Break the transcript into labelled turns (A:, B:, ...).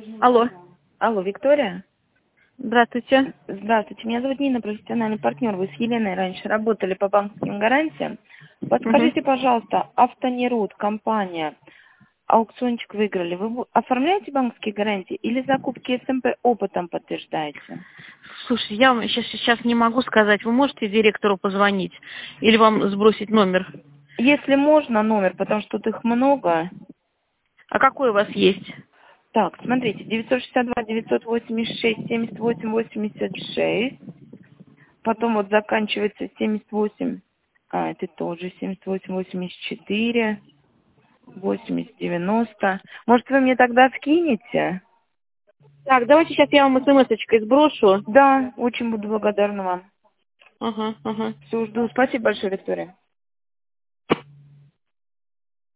A: Алло,
B: Алло, Виктория?
A: здравствуйте.
B: Здравствуйте, меня зовут Нина, профессиональный партнер. Вы с Еленой раньше работали по банковским гарантиям.
A: Мгм.
B: Подскажите, пожалуйста, Автонерут, компания, аукциончик выиграли. Вы оформляете банковские гарантии или закупки СМП опытом подтверждаете?
A: Слушай, я вам сейчас не могу сказать. Вы можете директору позвонить или вам сбросить номер?
B: Если можно, номер, потому что тут их много.
A: А какой у вас есть?
B: Так, смотрите, 962-986-78-86. Потом вот заканчивается 78, это тоже 78-84. 80-90. Может, вы мне тогда скинете?
A: Так, давайте сейчас я вам смс-очкой сброшу.
B: Да, очень буду благодарна вам.
A: Ага, ага.
B: Все, жду. Спасибо большое, Виктория.